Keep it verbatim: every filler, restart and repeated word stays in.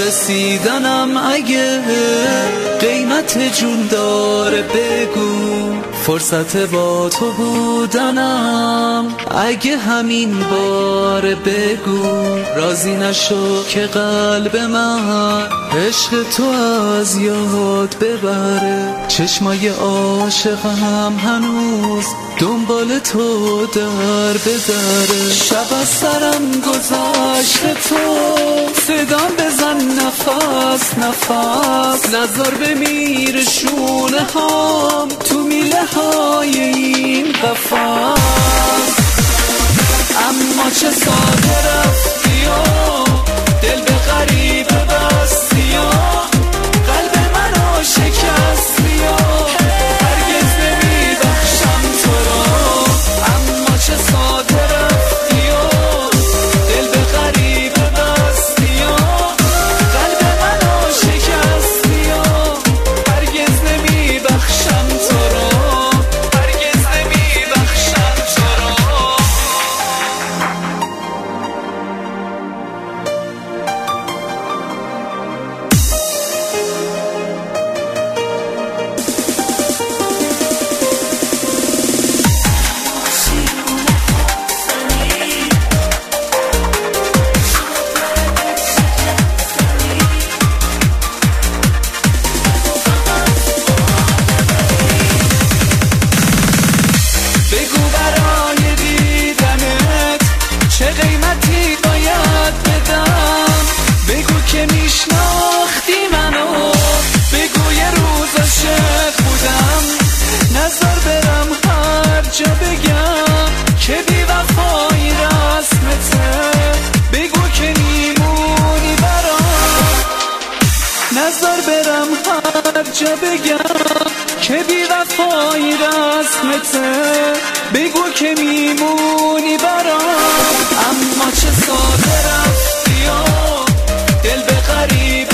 رسیدنم اگه قیمت جون داره بگو، فرصت با تو بودنم اگه همین باره بگو. راضی نشو که قلب من عشق تو از یاد ببره، چشمای عاشقم هنوز دنبال تو در بدره. شب از سرم گذشته تو صدام بزن نفس نفس، نذار بمیر شونه هام تو میله های این قفس. اما چه ساده رفتی و دل به غریب بستی و قلب منو شکستی و هرگز نمیبخشم تو رو. اما چه ساده رفتی و دل به غریب بستی و قلب منو شکستی و هرگز نمیبخشم تو رو، هرگز نمیبخشم تو رو. بگو برای دیدنت چه قیمتی باید بدم، بگو که میشناختی منو، بگو یه روز عاشق بودم. نذار برم هر جا بگم که بی وفایی رسمته، بگو که میمونی برام. نذار برم هر جا بگم که بی وفایی رسمته، بگو که میمونی برام. اما چه ساده رفتی و دل به غریب